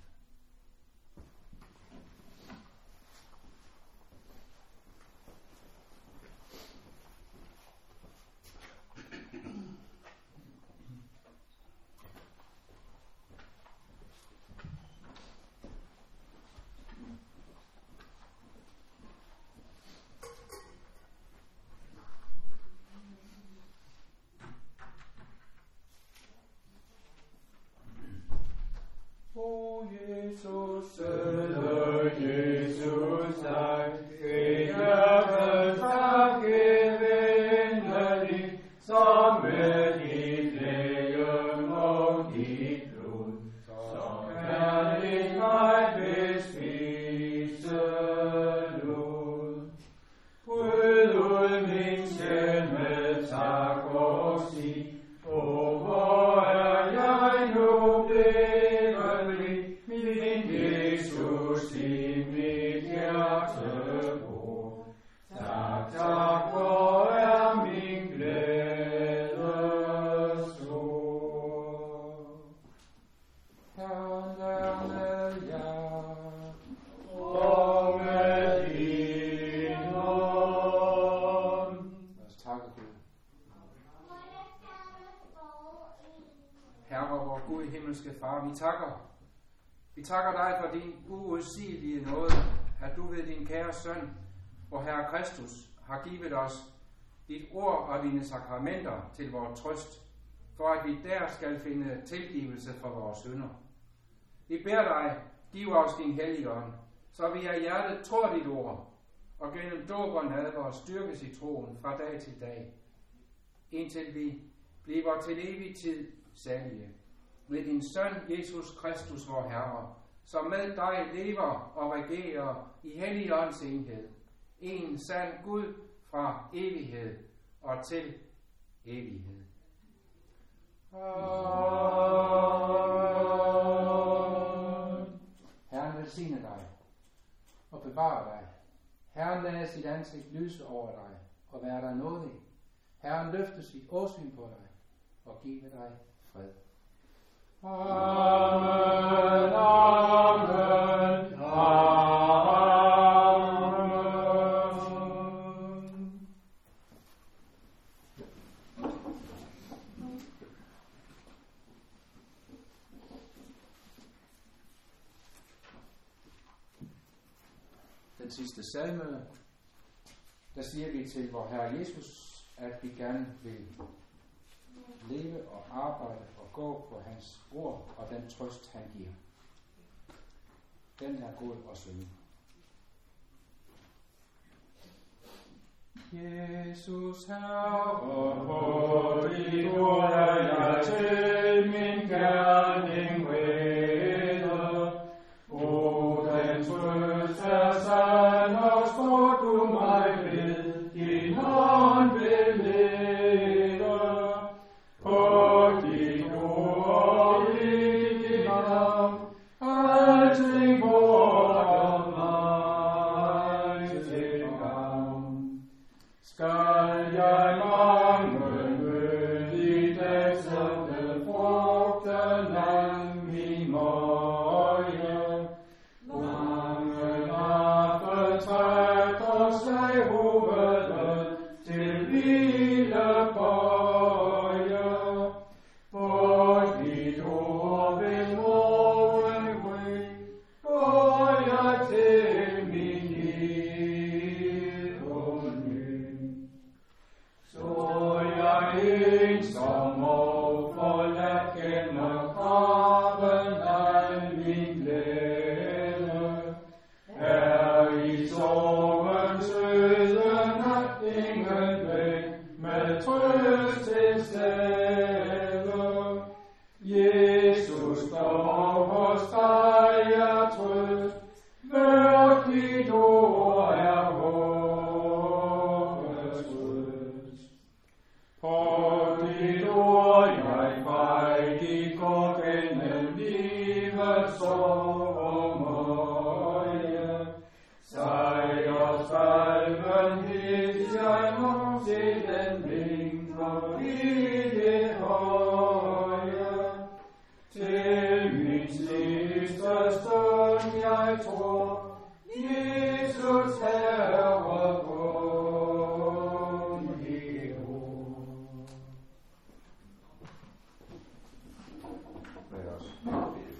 Jesus, søde Jesus, dig, ved hjertet takke venlig, som med dit legeme og dit blod, så kærligt mig bespise lod. Bryd ud min sjæl med tak og sig, og hvor er jeg nu blevet? Jesus i mit hjerte bor. Tak, tak, hvor er min glæde stor. Herren er med jer, og med din ånd. Lad os takke Gud. Herre, vor Gud, himmelske Far, vi takker. Vi takker dig for din uudsigelige nåde, at du ved din kære søn, vor Herre Kristus, har givet os dit ord og dine sakramenter til vores trøst, for at vi der skal finde tilgivelse for vores synder. Vi beder dig, giv os din hellige ånd, så vi af hjertet tror dit ord, og gennem dåb og nadver styrkes i troen fra dag til dag, indtil vi bliver til evig tid salige. Med din søn Jesus Kristus, vor Herre, som med dig lever og regerer i Helligåndens enhed, en sand Gud fra evighed og til evighed. Amen. Herren velsigne dig og bevare bevare dig. Herren lader sit ansigt lyse over dig og være dig nådig. Herren løfter sit åsyn på dig og giver dig fred. Amen, amen, amen. Den sidste salme, der siger vi til vor Herre Jesus, at vi gerne vil leve og arbejde og gå på hans ord og den trøst, han giver. Den er god at synge. Jesus Herre, på dit ord er jeg til min gerning rede. O, den trøst er sand, og står du mig ved, din hånd vil lede. På dit ord i dit navn, alting borger mig til gavn. Skal jeg mangle i dæksende frugten af min møje, mange aftentræt og slag hovedet til hvilebøje. På dit ord vil morgen gry, går jeg til min liv på ny. Så jeg ensom og forladt kender kraven af min glæde. Er i sorgens øde nat ingen væk med trøst til stede. Jesus, dog hos dig er trøst, hvert dit ord er håbets røst. På dit ord jeg frejdig går gennem livets sorg og møje. Sejrsalven hils jeg nu til den vinker i det høje. Til min sidste stund jeg tror, Jesus Herre kun i ord. Lad os bede.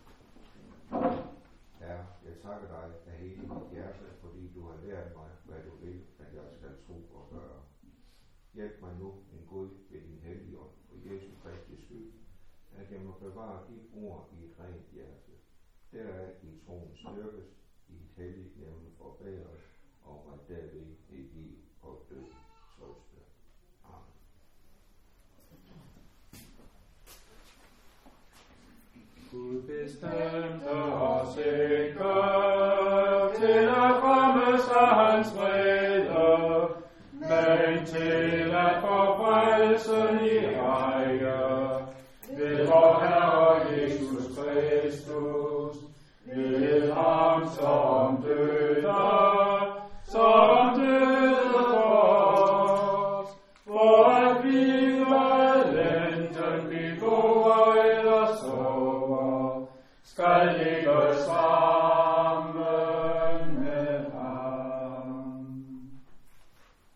Herre, jeg takker dig af hele mit hjerte, fordi du har lært mig, hvad du vil, at jeg skal tro og gøre. Hjælp mig nu, en Gud, ved din hellige ånd, for Jesu Kristi skyld, at jeg må bevare dit ord i et rent hjerte. Det er i troen styrkes, i et helligt nævne forbedres, og mig derved i liv og død trøste. Amen. Gud bestemte os ikke til at rammes af hans vrede, men til at få frelsen i eje ved vor Herre Jesus Kristus, ved ham som døde, som døde for os, for at blive enten vi går eller sover, skal leve sammen.